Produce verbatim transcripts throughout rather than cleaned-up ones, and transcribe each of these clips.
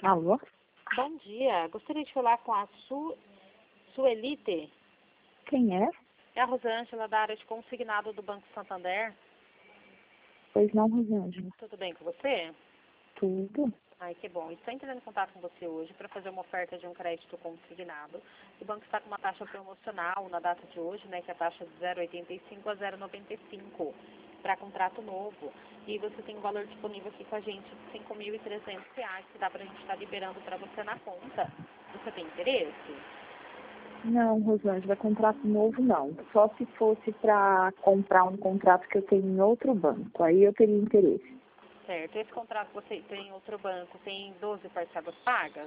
Alô? Bom dia. Gostaria de falar com a Su... Suelite. Quem é? É a Rosângela, da área de consignado do Banco Santander. Pois não, Rosângela. Tudo bem com você? Tudo. Ai, que bom. Estou entrando em contato com você hoje para fazer uma oferta de um crédito consignado. O banco está com uma taxa promocional na data de hoje, né, que é a taxa de zero vírgula oitenta e cinco a zero vírgula noventa e cinco para contrato novo. E você tem um valor disponível aqui com a gente de cinco mil e trezentos reais, que dá para a gente estar liberando para você na conta. Você tem interesse? Não, Rosângela, contrato novo não. Só se fosse para comprar um contrato que eu tenho em outro banco. Aí eu teria interesse. Certo. Esse contrato que você tem em outro banco tem doze parcelas pagas?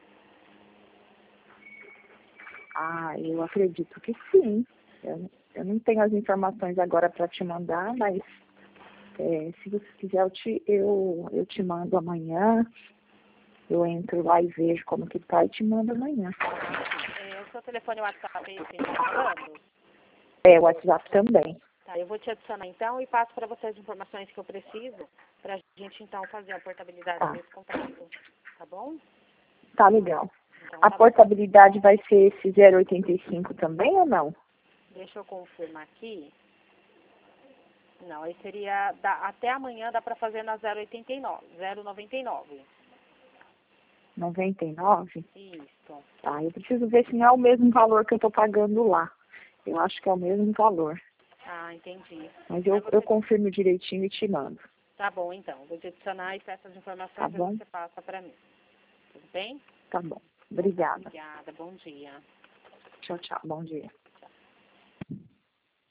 Ah, eu acredito que sim. Eu, eu não tenho as informações agora para te mandar, mas é, se você quiser eu te, eu, eu te mando amanhã. Eu entro lá e vejo como que tá e te mando amanhã. É, o seu telefone WhatsApp é esse que a gente está falando? É, o WhatsApp também. Tá, eu vou te adicionar então e passo para você as informações que eu preciso para a gente então fazer a portabilidade Tá. desse contrato. Tá bom? Tá legal. Então A tá bom. portabilidade vai ser esse zero vírgula oitenta e cinco também ou não? Deixa eu confirmar aqui. Não, aí seria, dá, até amanhã dá para fazer na zero vírgula oitenta e nove, zero vírgula noventa e nove. noventa e nove? Isso. Tá, eu preciso ver se não é o mesmo valor que eu tô pagando lá. Eu acho que é o mesmo valor. Ah, entendi. Mas Aí eu, eu você... confirmo direitinho e te mando. Tá bom, então. Vou te adicionar e essas informações Tá aí bom? você passa para mim. Tudo bem? Tá bom. Então tá, Obrigada. obrigada. Bom dia. Tchau, tchau. Bom dia.